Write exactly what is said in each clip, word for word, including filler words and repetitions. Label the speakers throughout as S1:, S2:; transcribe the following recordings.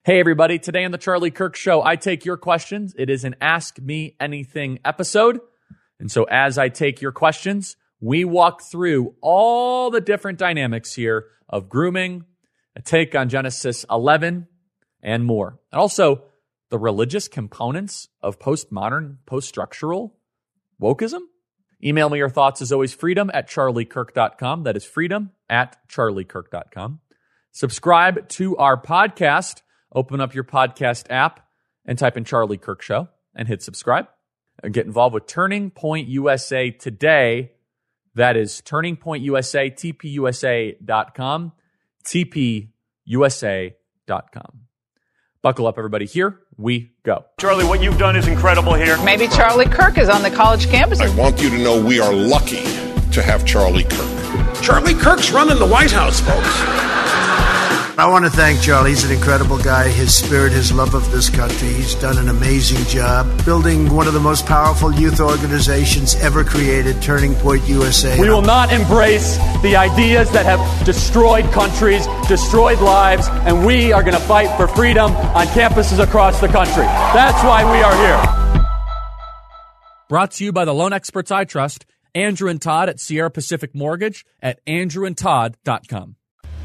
S1: Hey, everybody. Today on the Charlie Kirk Show, I take your questions. It is an Ask Me Anything episode. And so as I take your questions, we walk through all the different dynamics here of grooming, a take on Genesis eleven, and more. And also the religious components of postmodern, post-structural wokeism. Email me your thoughts as always, freedom at charlie kirk dot com. That is freedom at charlie kirk dot com. Subscribe to our podcast. Open up your podcast app and type in Charlie Kirk Show and hit subscribe. And get involved with Turning Point U S A today. That is Turning Point U S A, T P U S A dot com, T P U S A dot com. Buckle up, everybody. Here we go.
S2: Charlie, what you've done is incredible here.
S3: Maybe Charlie Kirk is on the college campus.
S4: I want you to know we are lucky to have Charlie Kirk.
S5: Charlie Kirk's running the White House, folks.
S6: I want to thank Charlie. He's an incredible guy. His spirit, his love of this country. He's done an amazing job building one of the most powerful youth organizations ever created, Turning Point U S A.
S7: We will not embrace the ideas that have destroyed countries, destroyed lives, and we are going to fight for freedom on campuses across the country. That's why we are here.
S1: Brought to you by the loan experts I trust, Andrew and Todd at Sierra Pacific Mortgage at andrew and todd dot com.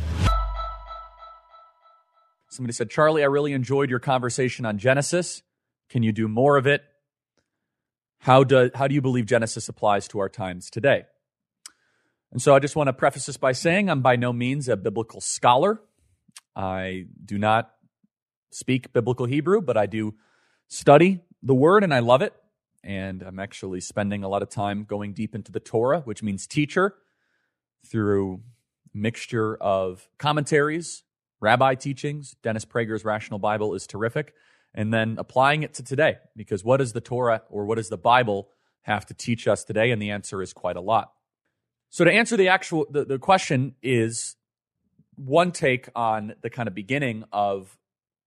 S1: Somebody said, Charlie, I really enjoyed your conversation on Genesis. Can you do more of it? How do, how do you believe Genesis applies to our times today? And so I just want to preface this by saying I'm by no means a biblical scholar. I do not speak biblical Hebrew, but I do study the Word, and I love it. And I'm actually spending a lot of time going deep into the Torah, which means teacher, through a mixture of commentaries, rabbi teachings. Dennis Prager's Rational Bible is terrific. And then applying it to today, because what does the Torah or what does the Bible have to teach us today? And the answer is quite a lot. So to answer the actual, the, the question is one take on the kind of beginning of,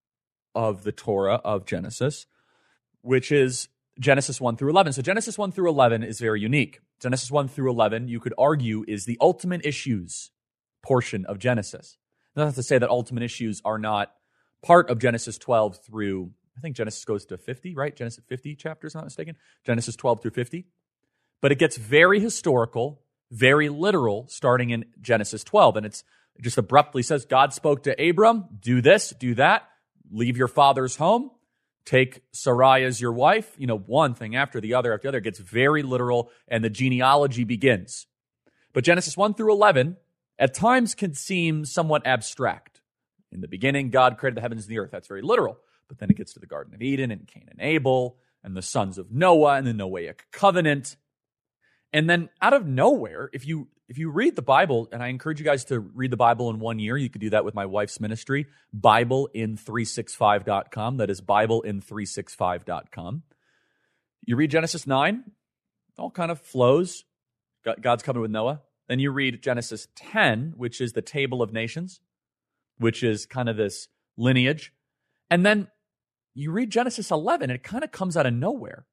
S1: of the Torah of Genesis, which is Genesis one through eleven. So Genesis one through eleven is very unique. Genesis one through eleven, you could argue, is the ultimate issues portion of Genesis. Not to say that ultimate issues are not part of Genesis twelve through, I think Genesis goes to fifty, right? Genesis fifty chapters, not mistaken. Genesis twelve through fifty. But it gets very historical, very literal, starting in Genesis twelve. And it's, it just abruptly says, God spoke to Abram, do this, do that, leave your father's home, take Sarai as your wife. You know, one thing after the other after the other. It gets very literal, and the genealogy begins. But Genesis one through eleven, at times can seem somewhat abstract. In the beginning, God created the heavens and the earth. That's very literal. But then it gets to the Garden of Eden and Cain and Abel and the sons of Noah and the Noahic covenant. And then out of nowhere, if you if you read the Bible, and I encourage you guys to read the Bible in one year, you could do that with my wife's ministry, Bible in three sixty-five dot com. That is Bible in three sixty-five dot com. You read Genesis nine, all kind of flows. God's covenant with Noah. Then you read Genesis ten, which is the table of nations, which is kind of this lineage. And then you read Genesis eleven, and it kind of comes out of nowhere.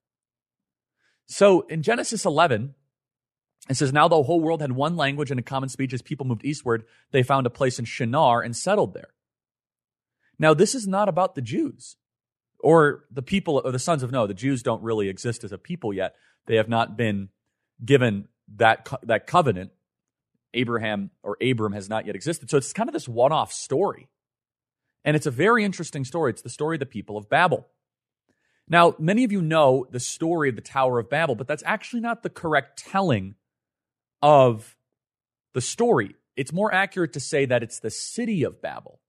S1: So in Genesis eleven, it says, now the whole world had one language and a common speech. As people moved eastward, they found a place in Shinar and settled there. Now, this is not about the Jews or the people or the sons of Noah. The Jews don't really exist as a people yet. They have not been given that, co- that covenant. Abraham or Abram has not yet existed. So it's kind of this one-off story. And it's a very interesting story. It's the story of the people of Babel. Now, many of you know the story of the Tower of Babel, but that's actually not the correct telling of the story. It's more accurate to say that it's the city of Babel.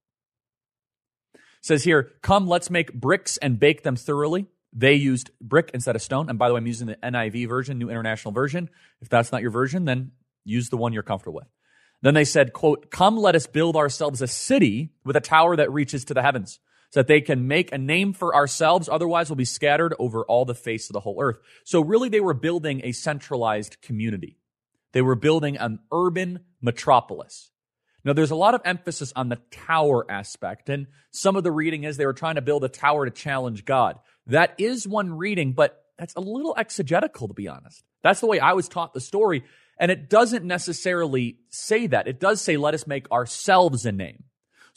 S1: It says here, come, let's make bricks and bake them thoroughly. They used brick instead of stone. And by the way, I'm using the N I V version, New International Version. If that's not your version, then use the one you're comfortable with. Then they said, quote, come, let us build ourselves a city with a tower that reaches to the heavens, so that they can make a name for ourselves. Otherwise, we'll be scattered over all the face of the whole earth. So really, they were building a centralized community. They were building an urban metropolis. Now, there's a lot of emphasis on the tower aspect, and some of the reading is they were trying to build a tower to challenge God. That is one reading, but that's a little exegetical, to be honest. That's the way I was taught the story. And it doesn't necessarily say that. It does say, let us make ourselves a name.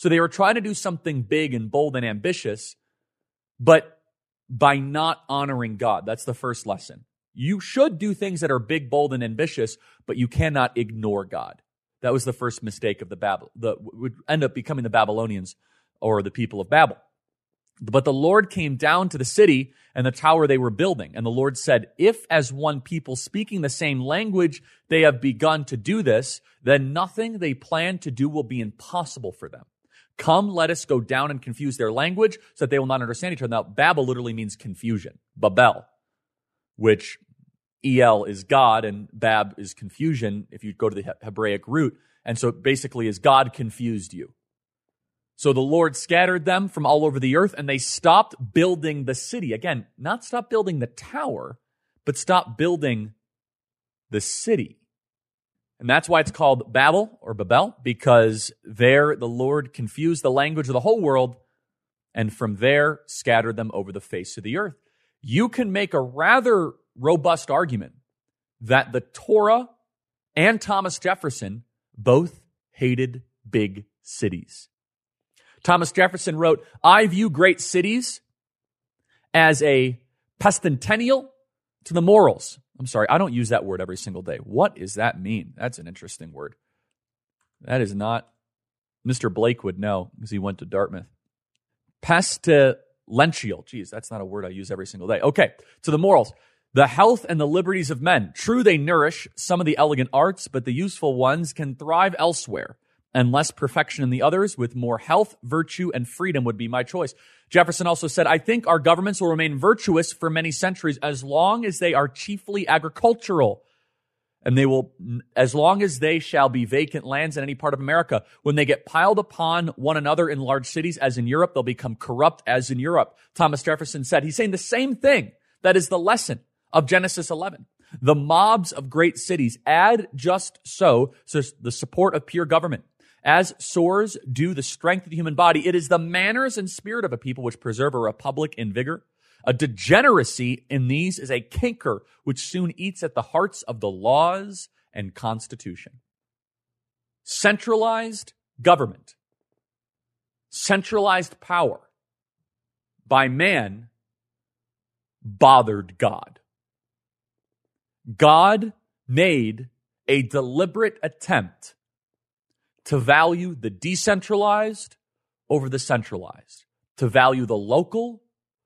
S1: So they were trying to do something big and bold and ambitious, but by not honoring God. That's the first lesson. You should do things that are big, bold, and ambitious, but you cannot ignore God. That was the first mistake of the Babel, the would end up becoming the Babylonians or the people of Babel. But the Lord came down to the city and the tower they were building. And the Lord said, if as one people speaking the same language they have begun to do this, then nothing they plan to do will be impossible for them. Come, let us go down and confuse their language so that they will not understand each other. Now, Babel literally means confusion. Babel, which El is God and Bab is confusion if you go to the Hebraic root. And so it basically is God confused you. So the Lord scattered them from all over the earth and they stopped building the city. Again, not stop building the tower, but stop building the city. And that's why it's called Babel or Babel, because there the Lord confused the language of the whole world and from there scattered them over the face of the earth. You can make a rather robust argument that the Torah and Thomas Jefferson both hated big cities. Thomas Jefferson wrote, I view great cities as a pestilential to the morals. I'm sorry, I don't use that word every single day. What does that mean? That's an interesting word. That is not, Mister Blake would know because he went to Dartmouth. Pestilential. Geez, that's not a word I use every single day. Okay, to the morals. The health and the liberties of men. True, they nourish some of the elegant arts, but the useful ones can thrive elsewhere. And less perfection in the others, with more health, virtue, and freedom would be my choice. Jefferson also said, I think our governments will remain virtuous for many centuries as long as they are chiefly agricultural. And they will, as long as they shall be vacant lands in any part of America. When they get piled upon one another in large cities, as in Europe, they'll become corrupt as in Europe. Thomas Jefferson said, he's saying the same thing. That is the lesson of Genesis eleven. The mobs of great cities add just so, so the support of pure government. As sores do the strength of the human body, it is the manners and spirit of a people which preserve a republic in vigor. A degeneracy in these is a canker which soon eats at the hearts of the laws and constitution. Centralized government, centralized power by man bothered God. God made a deliberate attempt to value the decentralized over the centralized, to value the local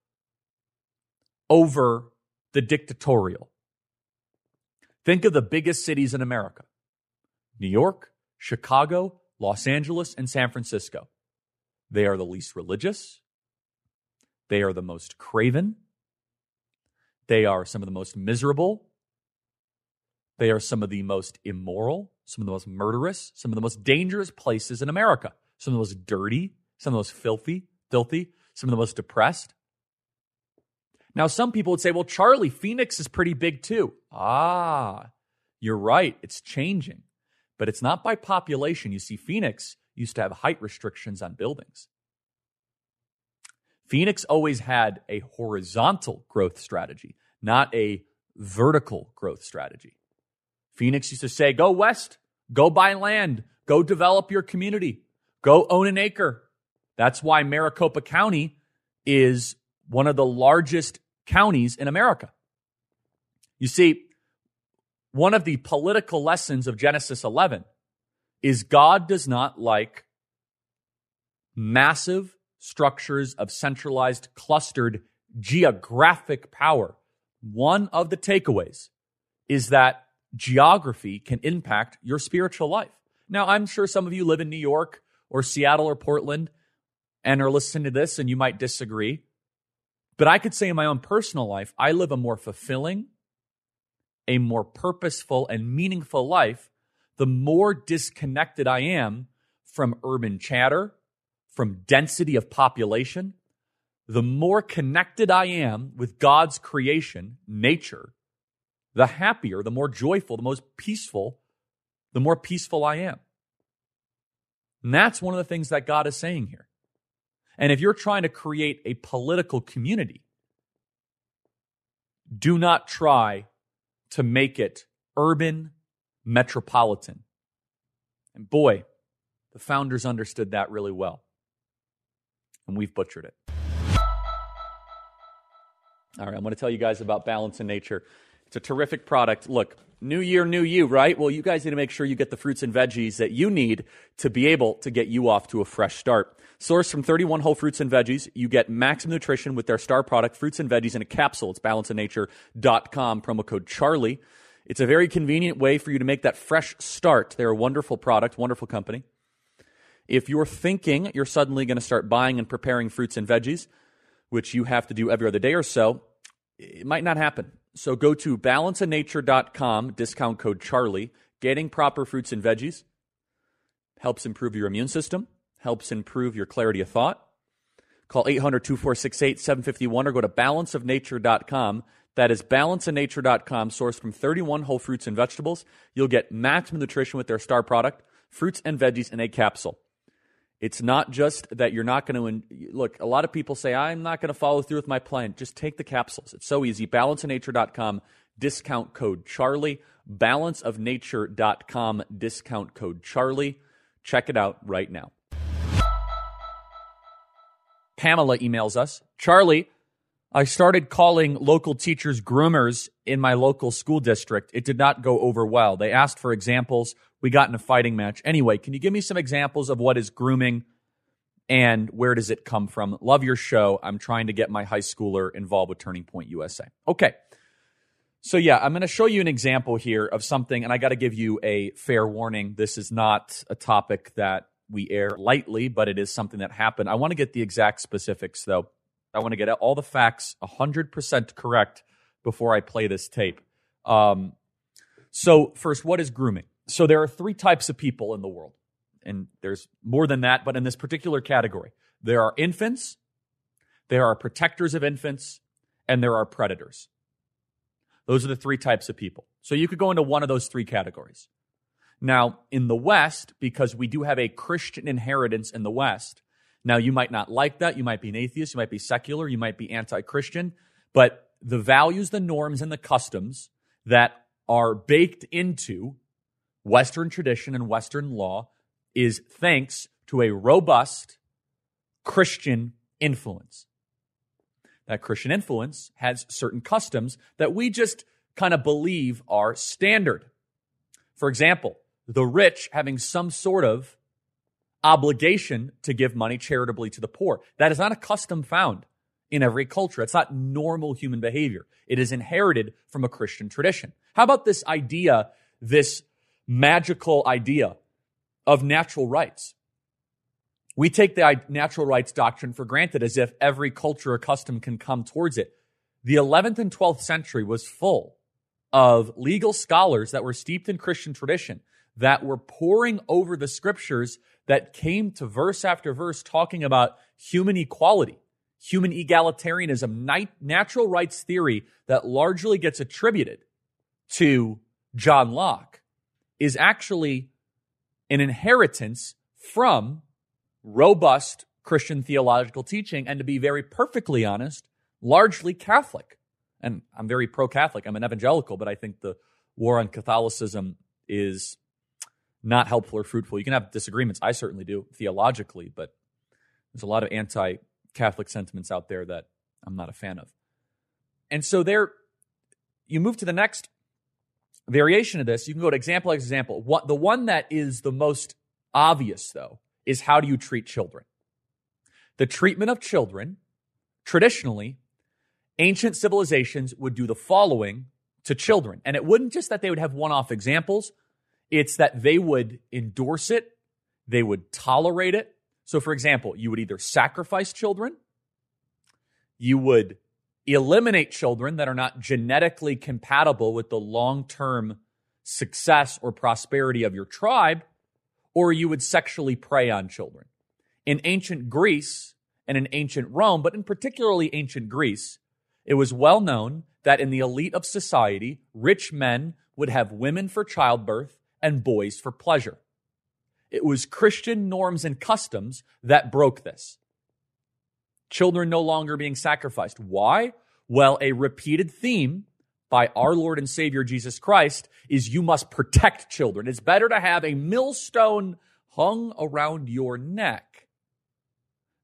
S1: over the dictatorial. Think of the biggest cities in America: New York, Chicago, Los Angeles, and San Francisco. They are the least religious. They are the most craven. They are some of the most miserable. They are some of the most immoral, some of the most murderous, some of the most dangerous places in America. Some of the most dirty, some of the most filthy, filthy, some of the most depressed. Now, some people would say, well, Charlie, Phoenix is pretty big too. Ah, you're right. It's changing. But it's not by population. You see, Phoenix used to have height restrictions on buildings. Phoenix always had a horizontal growth strategy, not a vertical growth strategy. Phoenix used to say, go west, go buy land, go develop your community, go own an acre. That's why Maricopa County is one of the largest counties in America. You see, one of the political lessons of Genesis eleven is God does not like massive structures of centralized, clustered geographic power. One of the takeaways is that geography can impact your spiritual life. Now, I'm sure some of you live in New York or Seattle or Portland and are listening to this and you might disagree. But I could say in my own personal life, I live a more fulfilling, a more purposeful and meaningful life the more disconnected I am from urban chatter, from density of population. The more connected I am with God's creation, nature, the happier, the more joyful, the most peaceful, the more peaceful I am. And that's one of the things that God is saying here. And if you're trying to create a political community, do not try to make it urban, metropolitan. And boy, the founders understood that really well. and we've butchered it. All right, I'm going to tell you guys about Balance in Nature. It's a terrific product. Look, new year, new you, right? Well, you guys need to make sure you get the fruits and veggies that you need to be able to get you off to a fresh start. Sourced from thirty-one whole fruits and veggies, you get maximum nutrition with their star product, fruits and veggies in a capsule. It's balance in nature dot com, promo code Charlie. It's a very convenient way for you to make that fresh start. They're a wonderful product, wonderful company. If you're thinking you're suddenly going to start buying and preparing fruits and veggies, which you have to do every other day or so, it might not happen. So go to balance in nature dot com, discount code Charlie. Getting proper fruits and veggies helps improve your immune system, helps improve your clarity of thought. Call eight hundred, two four six, eight, seven five one or go to balance of nature dot com. That is balance in nature dot com, sourced from thirty-one whole fruits and vegetables. You'll get maximum nutrition with their star product, fruits and veggies in a capsule. It's not just that you're not going to, look, a lot of people say, I'm not going to follow through with my plan. Just take the capsules. It's so easy. balance in nature dot com, discount code Charlie. balance of nature dot com, discount code Charlie. Check it out right now. Pamela emails us, Charlie, I started calling local teachers groomers in my local school district. It did not go over well. They asked for examples. We got in a fighting match. Anyway, can you give me some examples of what is grooming and where does it come from? Love your show. I'm trying to get my high schooler involved with Turning Point U S A. Okay. So yeah, I'm going to show you an example here of something, and I got to give you a fair warning. This is not a topic that we air lightly, but it is something that happened. I want to get the exact specifics, though. I want to get all the facts one hundred percent correct before I play this tape. Um, so first, what is grooming? So there are three types of people in the world, and there's more than that, but in this particular category, there are infants, there are protectors of infants, and there are predators. Those are the three types of people. So you could go into one of those three categories. Now, in the West, because we do have a Christian inheritance in the West, now you might not like that. You might be an atheist. You might be secular. You might be anti-Christian. But the values, the norms, and the customs that are baked into Western tradition and Western law is thanks to a robust Christian influence. That Christian influence has certain customs that we just kind of believe are standard. For example, the rich having some sort of obligation to give money charitably to the poor. That is not a custom found in every culture. It's not normal human behavior. It is inherited from a Christian tradition. How about this idea, this magical idea of natural rights? We take the natural rights doctrine for granted as if every culture or custom can come towards it. The eleventh and twelfth century was full of legal scholars that were steeped in Christian tradition that were poring over the scriptures that came to verse after verse talking about human equality, human egalitarianism, natural rights theory that largely gets attributed to John Locke is actually an inheritance from robust Christian theological teaching, and to be very perfectly honest, largely Catholic. And I'm very pro-Catholic. I'm an evangelical, but I think the war on Catholicism is not helpful or fruitful. You can have disagreements. I certainly do theologically, but there's a lot of anti-Catholic sentiments out there that I'm not a fan of. And so there, you move to the next variation of this. You can go to example by example. What, the one that is the most obvious, though, is how do you treat children? The treatment of children, traditionally, ancient civilizations would do the following to children. And it wouldn't just that they would have one-off examples. It's that they would endorse it. They would tolerate it. So, for example, you would either sacrifice children, you would eliminate children that are not genetically compatible with the long-term success or prosperity of your tribe, or you would sexually prey on children. In ancient Greece and in ancient Rome, but in particularly ancient Greece, it was well known that in the elite of society, rich men would have women for childbirth and boys for pleasure. It was Christian norms and customs that broke this. Children no longer being sacrificed. Why? Well, a repeated theme by our Lord and Savior Jesus Christ is you must protect children. It's better to have a millstone hung around your neck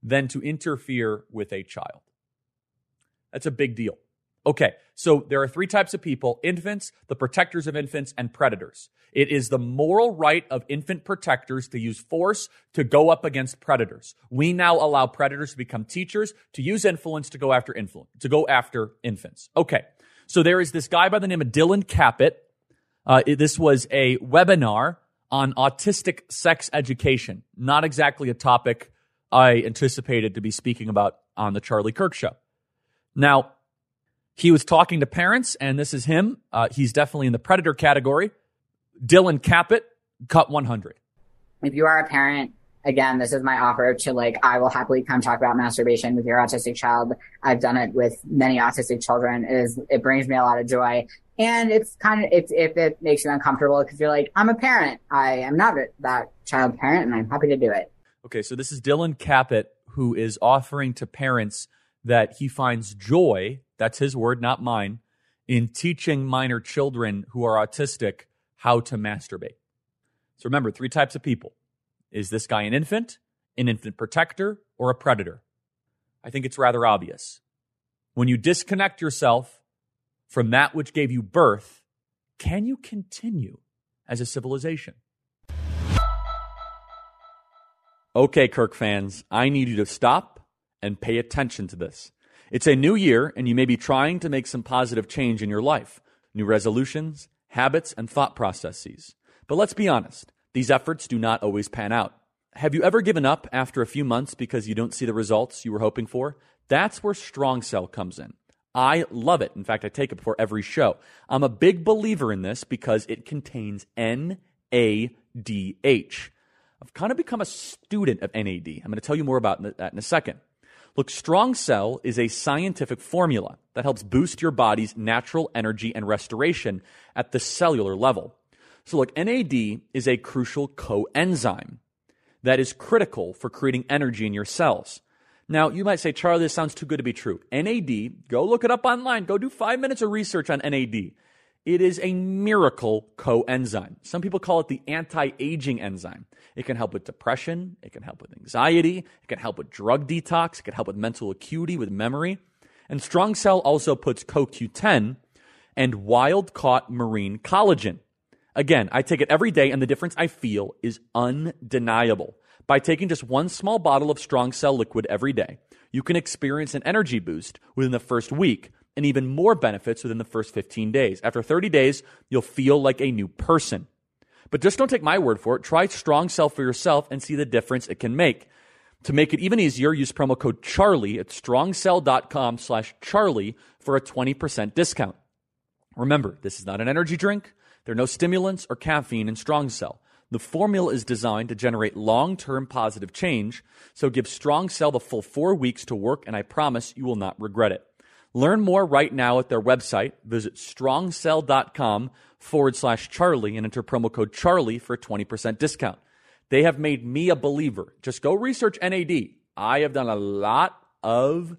S1: than to interfere with a child. That's a big deal. Okay, so there are three types of people: infants, the protectors of infants, and predators. It is the moral right of infant protectors to use force to go up against predators. We now allow predators to become teachers, to use influence to go after influence, to go after infants. Okay, so there is this guy by the name of Dylan Caput. Uh, this was a webinar on autistic sex education. Not exactly a topic I anticipated to be speaking about on the Charlie Kirk Show. Now, he was talking to parents, and this is him. Uh, he's definitely in the predator category. Dylan Caput, cut one hundred.
S8: If you are a parent, again, this is my offer to, like, I will happily come talk about masturbation with your autistic child. I've done it with many autistic children. It is, it brings me a lot of joy. And it's kind of, it's, if it makes you uncomfortable, because you're like, I'm a parent. I am not that child parent, and I'm happy to do it.
S1: Okay, so this is Dylan Caput, who is offering to parents that he finds joy, that's his word, not mine, in teaching minor children who are autistic how to masturbate. So remember, three types of people. Is this guy an infant, an infant protector, or a predator? I think it's rather obvious. When you disconnect yourself from that which gave you birth, can you continue as a civilization? Okay, Kirk fans, I need you to stop and pay attention to this. It's a new year, and you may be trying to make some positive change in your life. New resolutions, habits, and thought processes. But let's be honest, these efforts do not always pan out. Have you ever given up after a few months because you don't see the results you were hoping for? That's where Strong Cell comes in. I love it. In fact, I take it before every show. I'm a big believer in this because it contains N A D H. I've kind of become a student of N A D. I'm going to tell you more about that in a second. Look, Strong Cell is a scientific formula that helps boost your body's natural energy and restoration at the cellular level. So look, N A D is a crucial coenzyme that is critical for creating energy in your cells. Now, you might say, Charlie, this sounds too good to be true. N A D, go look it up online. Go do five minutes of research on N A D. It is a miracle coenzyme. Some people call it the anti-aging enzyme. It can help with depression. It can help with anxiety. It can help with drug detox. It can help with mental acuity, with memory. And Strong Cell also puts C O Q ten and wild-caught marine collagen. Again, I take it every day, and the difference I feel is undeniable. By taking just one small bottle of Strong Cell liquid every day, you can experience an energy boost within the first week, and even more benefits within the first fifteen days. After thirty days, you'll feel like a new person. But just don't take my word for it. Try Strong Cell for yourself and see the difference it can make. To make it even easier, use promo code CHARLIE at strongcell.com slash Charlie for a twenty percent discount. Remember, this is not an energy drink. There are no stimulants or caffeine in Strong Cell. The formula is designed to generate long-term positive change, so give Strong Cell the full four weeks to work, and I promise you will not regret it. Learn more right now at their website. Visit strongcell.com forward slash Charlie and enter promo code Charlie for a twenty percent discount. They have made me a believer. Just go research N A D. I have done a lot of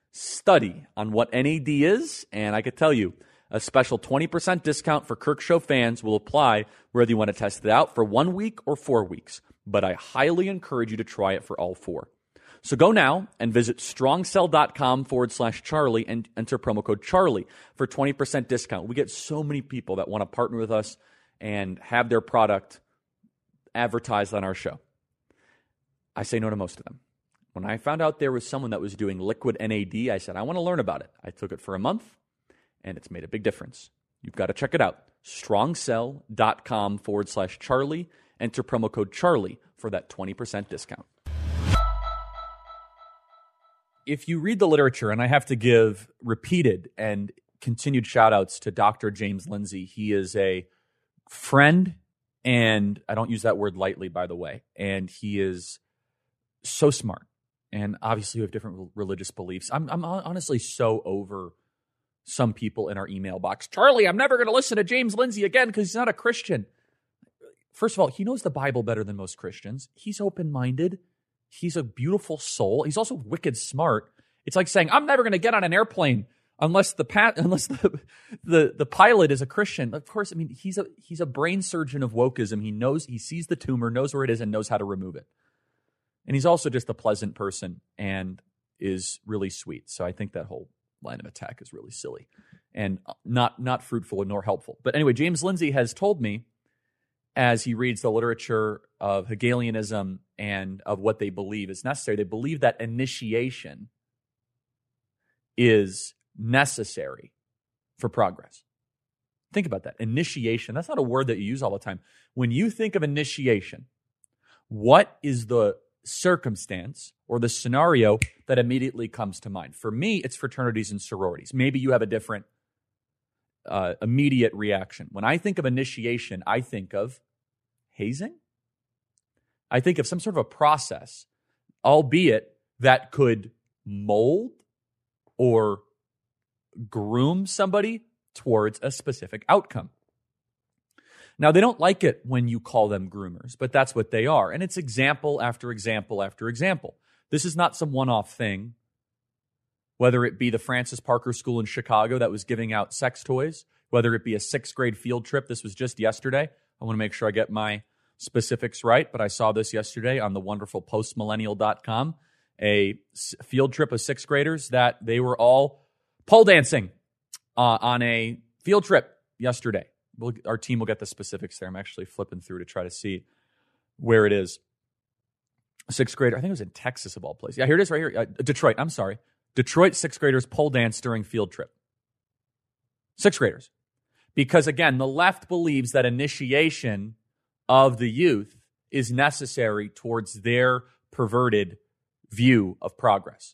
S1: study on what N A D is, and I could tell you, a special twenty percent discount for Kirk Show fans will apply whether you want to test it out for one week or four weeks. But I highly encourage you to try it for all four. So go now and visit strongcell.com forward slash Charlie and enter promo code Charlie for twenty percent discount. We get so many people that want to partner with us and have their product advertised on our show. I say no to most of them. When I found out there was someone that was doing liquid N A D, I said, I want to learn about it. I took it for a month, and it's made a big difference. You've got to check it out. strongcell.com forward slash Charlie. Enter promo code Charlie for that twenty percent discount. If you read the literature, and I have to give repeated and continued shout-outs to Doctor James Lindsay. He is a friend, and I don't use that word lightly, by the way, and he is so smart. And obviously we have different religious beliefs. I'm, I'm honestly so over some people in our email box. Charlie, I'm never going to listen to James Lindsay again because he's not a Christian. First of all, he knows the Bible better than most Christians. He's open-minded. He's a beautiful soul. He's also wicked smart. It's like saying, I'm never going to get on an airplane unless the pat, unless the, the the pilot is a Christian. Of course, I mean, he's a he's a brain surgeon of wokeism. He knows, he sees the tumor, knows where it is, and knows how to remove it. And he's also just a pleasant person and is really sweet. So I think that whole line of attack is really silly and not not fruitful nor helpful. But anyway, James Lindsay has told me, as he reads the literature of Hegelianism and of what they believe is necessary, they believe that initiation is necessary for progress. Think about that. Initiation, that's not a word that you use all the time. When you think of initiation, what is the circumstance or the scenario that immediately comes to mind? For me, it's fraternities and sororities. Maybe you have a different uh, immediate reaction. When I think of initiation, I think of hazing. I think of some sort of a process, albeit that could mold or groom somebody towards a specific outcome. Now, they don't like it when you call them groomers, but that's what they are. And it's example after example after example. This is not some one-off thing, whether it be the Francis Parker School in Chicago that was giving out sex toys, whether it be a sixth grade field trip. This was just yesterday. I want to make sure I get my specifics right, but I saw this yesterday on the wonderful post millennial dot com, a field trip of sixth graders that they were all pole dancing uh, on a field trip yesterday. We'll, our team will get the specifics there. I'm actually flipping through to try to see where it is. Sixth grader, I think it was in Texas of all places. Yeah, here it is right here. Uh, Detroit, I'm sorry. Detroit sixth graders pole dance during field trip. Sixth graders. Because again, the left believes that initiation of the youth is necessary towards their perverted view of progress.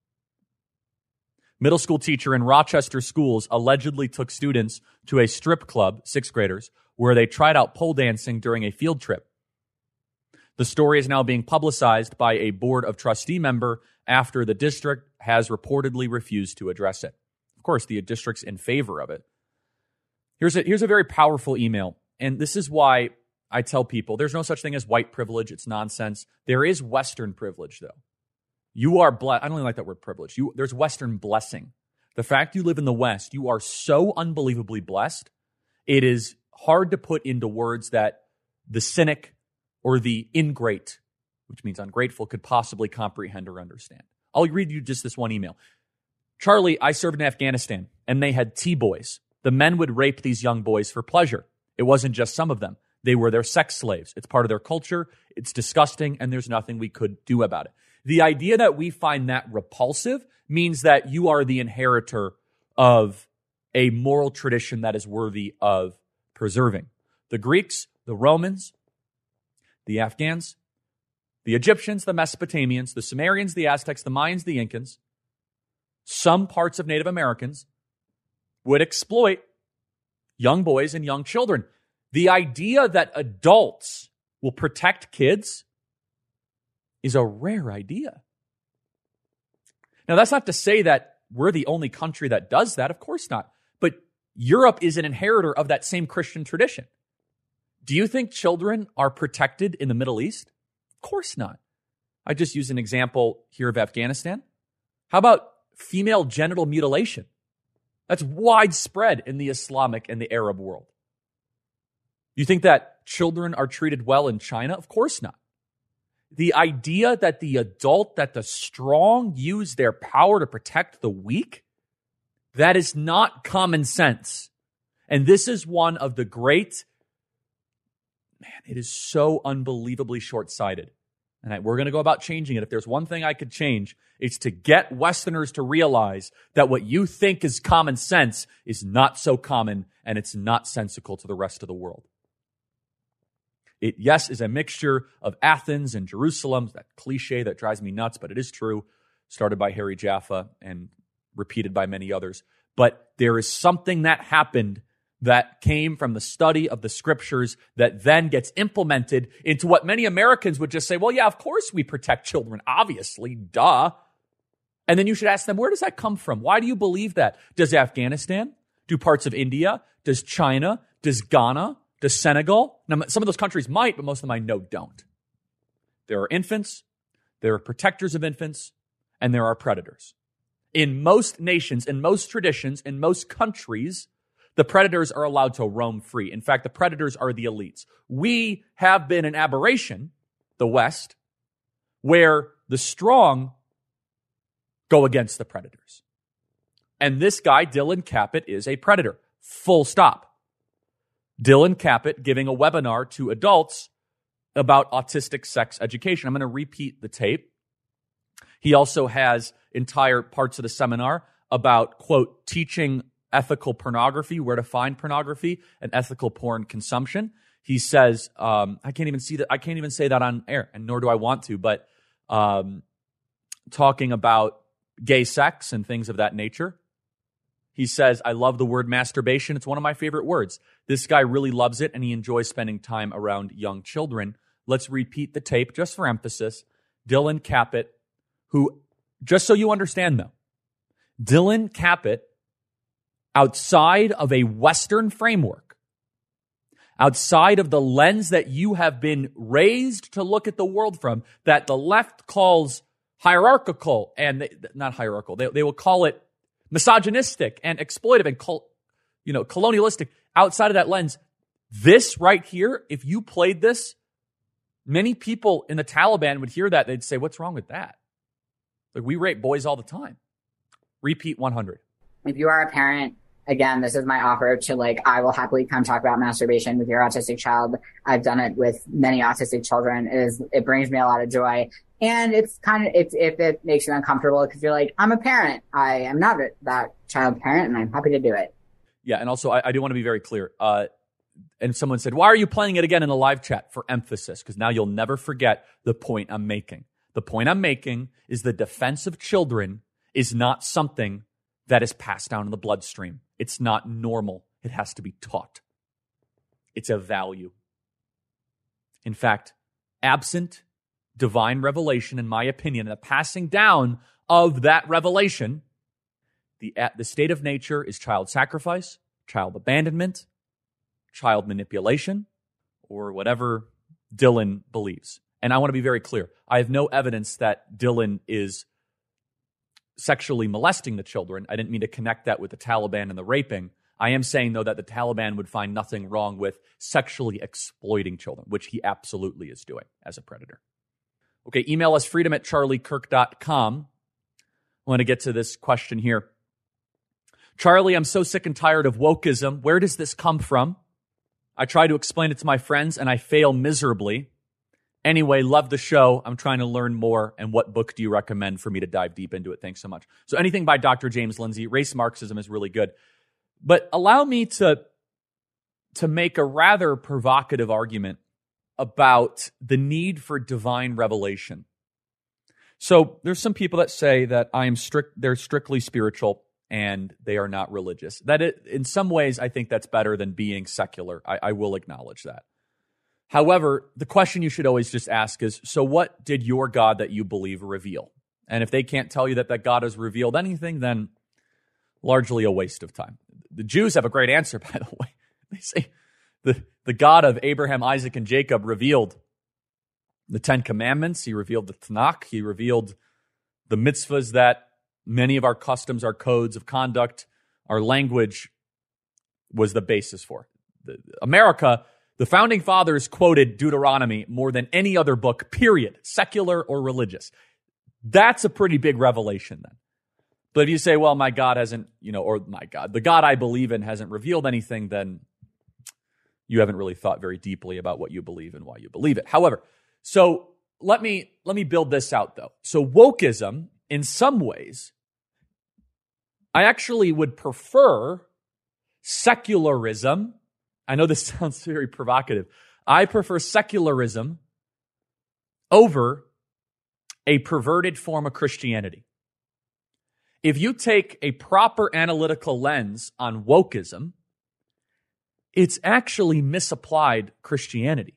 S1: Middle school teacher in Rochester schools allegedly took students to a strip club, sixth graders, where they tried out pole dancing during a field trip. The story is now being publicized by a board of trustee member after the district has reportedly refused to address it. Of course, the district's in favor of it. Here's a, here's a very powerful email, and this is why I tell people there's no such thing as white privilege. It's nonsense. There is Western privilege, though. You are blessed. I don't even like that word privilege. You, there's Western blessing. The fact you live in the West, you are so unbelievably blessed. It is hard to put into words that the cynic or the ingrate, which means ungrateful, could possibly comprehend or understand. I'll read you just this one email. Charlie, I served in Afghanistan, and they had T-boys. The men would rape these young boys for pleasure. It wasn't just some of them. They were their sex slaves. It's part of their culture. It's disgusting, and there's nothing we could do about it. The idea that we find that repulsive means that you are the inheritor of a moral tradition that is worthy of preserving. The Greeks, the Romans, the Afghans, the Egyptians, the Mesopotamians, the Sumerians, the Aztecs, the Mayans, the Incans, some parts of Native Americans would exploit young boys and young children. The idea that adults will protect kids is a rare idea. Now, that's not to say that we're the only country that does that. Of course not. But Europe is an inheritor of that same Christian tradition. Do you think children are protected in the Middle East? Of course not. I just used an example here of Afghanistan. How about female genital mutilation? That's widespread in the Islamic and the Arab world. You think that children are treated well in China? Of course not. The idea that the adult, that the strong use their power to protect the weak, that is not common sense. And this is one of the great, man, it is so unbelievably short-sighted. And I, we're going to go about changing it. If there's one thing I could change, it's to get Westerners to realize that what you think is common sense is not so common, and it's not sensical to the rest of the world. It, yes, is a mixture of Athens and Jerusalem, that cliche that drives me nuts, but it is true, started by Harry Jaffa and repeated by many others. But there is something that happened that came from the study of the scriptures that then gets implemented into what many Americans would just say, well, yeah, of course we protect children, obviously, duh. And then you should ask them, where does that come from? Why do you believe that? Does Afghanistan? Do parts of India? Does China? Does Ghana? Does Senegal? Now, some of those countries might, but most of them I know don't. There are infants, there are protectors of infants, and there are predators. In most nations, in most traditions, in most countries, the predators are allowed to roam free. In fact, the predators are the elites. We have been an aberration, the West, where the strong go against the predators. And this guy, Dylan Caput, is a predator. Full stop. Dylan Caput giving a webinar to adults about autistic sex education. I'm going to repeat the tape. He also has entire parts of the seminar about, quote, teaching ethical pornography, where to find pornography, and ethical porn consumption. He says, um, I can't even see that. I can't even say that on air, and nor do I want to, but um, talking about gay sex and things of that nature. He says, I love the word masturbation. It's one of my favorite words. This guy really loves it, and he enjoys spending time around young children. Let's repeat the tape just for emphasis. Dylan Caput, who, just so you understand though, Dylan Caput, outside of a Western framework, outside of the lens that you have been raised to look at the world from, that the left calls hierarchical, and they, not hierarchical, they, they will call it misogynistic and exploitive and col- you know, colonialistic. Outside of that lens, this right here, if you played this, many people in the Taliban would hear that. They'd say, what's wrong with that? Like, we rape boys all the time. Repeat one hundred.
S8: If you are a parent, again, this is my offer to, like, I will happily come talk about masturbation with your autistic child. I've done it with many autistic children. It is, it brings me a lot of joy. And it's kind of, it's, if it makes you uncomfortable, because you're like, I'm a parent. I am not that child parent, and I'm happy to do it.
S1: Yeah, and also, I, I do want to be very clear. Uh, and someone said, why are you playing it again in the live chat? For emphasis, because now you'll never forget the point I'm making. The point I'm making is the defense of children is not something that is passed down in the bloodstream. It's not normal. It has to be taught. It's a value. In fact, absent divine revelation, in my opinion, the passing down of that revelation, the, the state of nature is child sacrifice, child abandonment, child manipulation, or whatever Dylan believes. And I want to be very clear. I have no evidence that Dylan is sexually molesting the children. I didn't mean to connect that with the Taliban and the raping. I am saying, though, that the Taliban would find nothing wrong with sexually exploiting children, which he absolutely is doing as a predator. Okay, email us freedom at charlie kirk dot com. I want to get to this question here. Charlie, I'm so sick and tired of wokeism. Where does this come from? I try to explain it to my friends, and I fail miserably. Anyway, love the show. I'm trying to learn more. And what book do you recommend for me to dive deep into it? Thanks so much. So anything by Doctor James Lindsay. Race Marxism is really good. But allow me to, to make a rather provocative argument about the need for divine revelation. So there's some people that say that I am strict, they're strictly spiritual and they are not religious. That it, in some ways, I think that's better than being secular. I, I will acknowledge that. However, the question you should always just ask is, so what did your God that you believe reveal? And if they can't tell you that that God has revealed anything, then largely a waste of time. The Jews have a great answer, by the way. They say the, the God of Abraham, Isaac, and Jacob revealed the Ten Commandments. He revealed the Tanakh. He revealed the mitzvahs that many of our customs, our codes of conduct, our language was the basis for. The, America, the Founding Fathers quoted Deuteronomy more than any other book, period, secular or religious. That's a pretty big revelation then. But if you say, well, my God hasn't, you know, or my God, the God I believe in hasn't revealed anything, then you haven't really thought very deeply about what you believe and why you believe it. However, so let me let me build this out, though. So wokeism, in some ways, I actually would prefer secularism. I know this sounds very provocative. I prefer secularism over a perverted form of Christianity. If you take a proper analytical lens on wokeism, it's actually misapplied Christianity.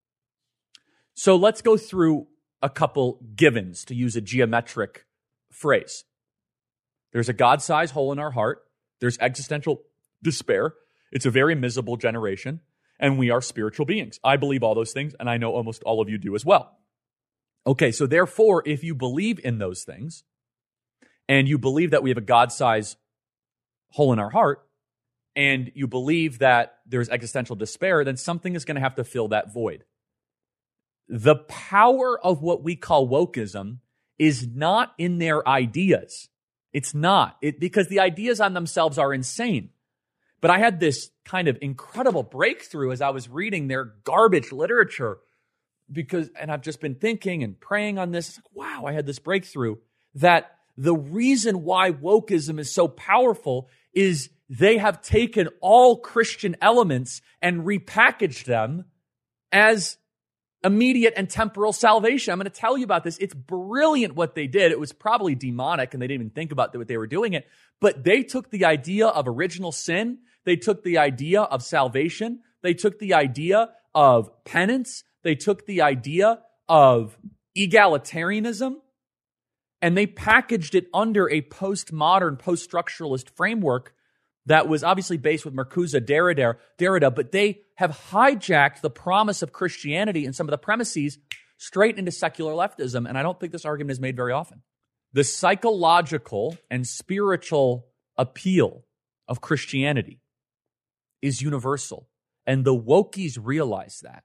S1: So let's go through a couple givens, to use a geometric phrase. There's a God-sized hole in our heart. There's existential despair. It's a very miserable generation, and we are spiritual beings. I believe all those things, and I know almost all of you do as well. Okay, so therefore, if you believe in those things, and you believe that we have a God-sized hole in our heart, and you believe that there's existential despair, then something is going to have to fill that void. the power of what we call wokeism is not in their ideas. It's not. It, because the ideas on themselves are insane. But I had this kind of incredible breakthrough as I was reading their garbage literature because, and I've just been thinking and praying on this. It's like, wow, I had this breakthrough that the reason why wokeism is so powerful is they have taken all Christian elements and repackaged them as immediate and temporal salvation. I'm going to tell you about this. It's brilliant what they did. It was probably demonic and they didn't even think about what they were doing it. But they took the idea of original sin. They took the idea of salvation. They took the idea of penance. They took the idea of egalitarianism. And they packaged it under a postmodern, post-structuralist framework that was obviously based with Marcuse Derrida, Derrida, but they have hijacked the promise of Christianity and some of the premises straight into secular leftism, and I don't think this argument is made very often. The psychological and spiritual appeal of Christianity is universal, and the wokies realize that.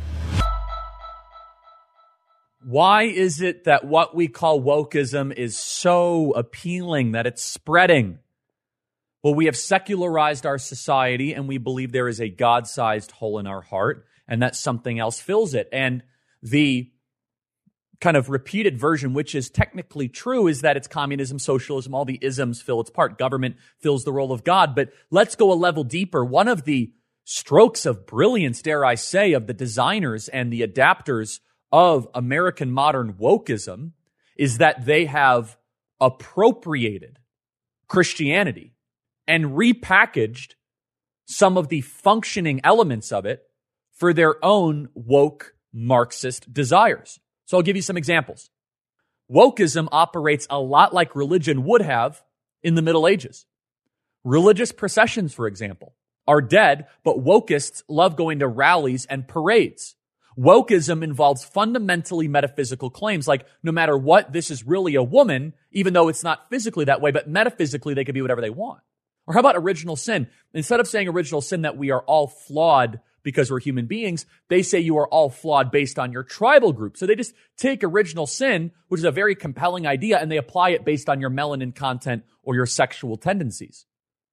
S1: Why is it that what we call wokeism is so appealing, that it's spreading? Well, we have secularized our society and we believe there is a God-sized hole in our heart and that something else fills it. And the kind of repeated version, which is technically true, is that it's communism, socialism, all the isms fill its part. Government fills the role of God. But let's go a level deeper. One of the strokes of brilliance, dare I say, of the designers and the adapters of American modern wokeism is that they have appropriated Christianity and repackaged some of the functioning elements of it for their own woke Marxist desires. So I'll give you some examples. Wokeism operates a lot like religion would have in the Middle Ages. Religious processions, for example, are dead, but wokeists love going to rallies and parades. Wokeism involves fundamentally metaphysical claims like no matter what, this is really a woman, even though it's not physically that way, but metaphysically they can be whatever they want. Or how about original sin? Instead of saying original sin that we are all flawed because we're human beings, they say you are all flawed based on your tribal group. So they just take original sin, which is a very compelling idea, and they apply it based on your melanin content or your sexual tendencies.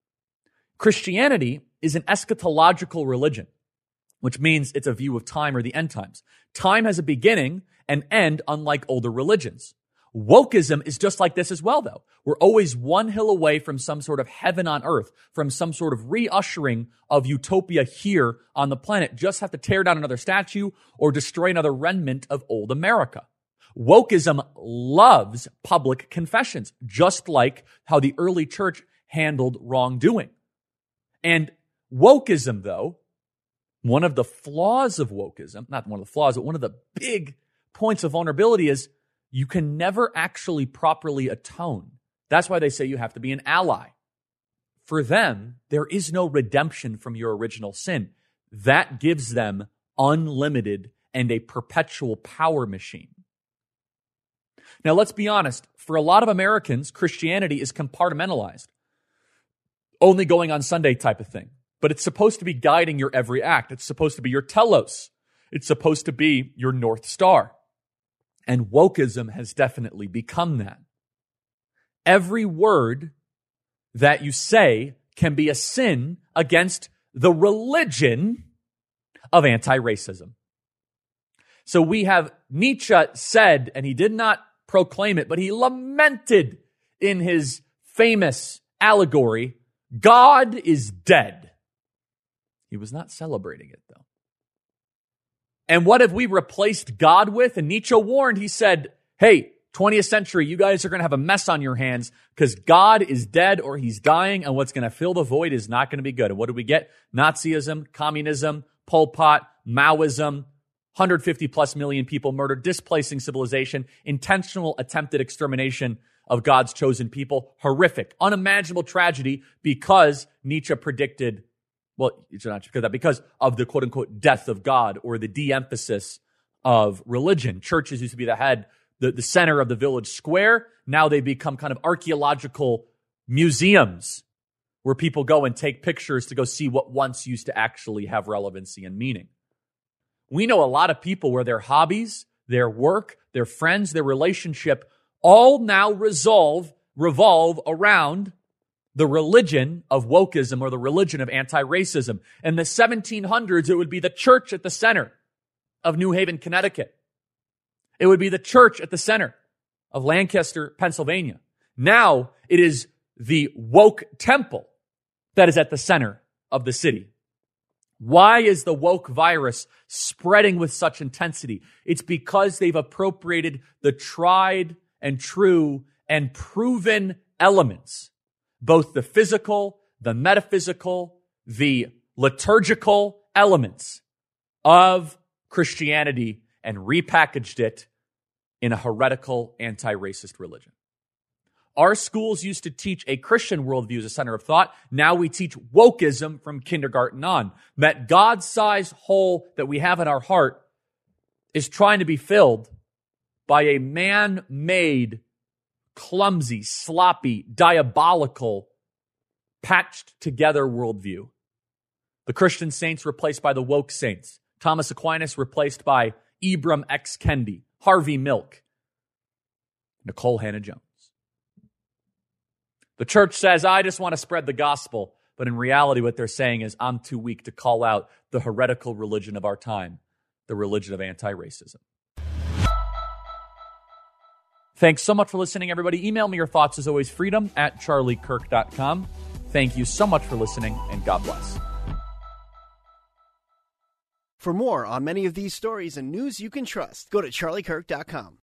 S1: Christianity is an eschatological religion, which means it's a view of time or the end times. Time has a beginning and end, unlike older religions. Wokeism is just like this as well, though. We're always one hill away from some sort of heaven on earth, from some sort of re-ushering of utopia here on the planet. Just have to tear down another statue or destroy another remnant of old America. Wokeism loves public confessions, just like how the early church handled wrongdoing. And wokeism, though, one of the flaws of wokeism, not one of the flaws, but one of the big points of vulnerability is you can never actually properly atone. That's why they say you have to be an ally. For them, there is no redemption from your original sin. That gives them unlimited and a perpetual power machine. Now, let's be honest. For a lot of Americans, Christianity is compartmentalized, only going on Sunday type of thing. But it's supposed to be guiding your every act. It's supposed to be your telos. It's supposed to be your North Star. And wokeism has definitely become that. Every word that you say can be a sin against the religion of anti-racism. So we have Nietzsche said, and he did not proclaim it, but he lamented in his famous allegory, God is dead. He was not celebrating it, though. And what have we replaced God with? And Nietzsche warned, he said, hey, twentieth century, you guys are going to have a mess on your hands because God is dead or he's dying, and what's going to fill the void is not going to be good. And what do we get? Nazism, communism, Pol Pot, Maoism, one hundred fifty plus million people murdered, displacing civilization, intentional attempted extermination of God's chosen people. Horrific, unimaginable tragedy because Nietzsche predicted Well, it's not because of that, because of the quote-unquote death of God or the de-emphasis of religion. Churches used to be the head, the, the center of the village square. Now they become kind of archaeological museums where people go and take pictures to go see what once used to actually have relevancy and meaning. We know a lot of people where their hobbies, their work, their friends, their relationship all now resolve, revolve around the religion of wokeism or the religion of anti-racism. In the seventeen hundreds, it would be the church at the center of New Haven, Connecticut. It would be the church at the center of Lancaster, Pennsylvania. Now it is the woke temple that is at the center of the city. Why is the woke virus spreading with such intensity? It's because they've appropriated the tried and true and proven elements, both the physical, the metaphysical, the liturgical elements of Christianity and repackaged it in a heretical anti-racist religion. Our schools used to teach a Christian worldview as a center of thought. Now we teach wokeism from kindergarten on. That God-sized hole that we have in our heart is trying to be filled by a man-made, clumsy, sloppy, diabolical, patched-together worldview. The Christian saints replaced by the woke saints. Thomas Aquinas replaced by Ibram X. Kendi, Harvey Milk, Nicole Hannah-Jones. The church says, I just want to spread the gospel. But in reality, what they're saying is, I'm too weak to call out the heretical religion of our time, the religion of anti-racism. Thanks so much for listening, everybody. Email me your thoughts, as always, freedom at charlie kirk dot com. Thank you so much for listening, and God bless.
S9: For more on many of these stories and news you can trust, go to charlie kirk dot com.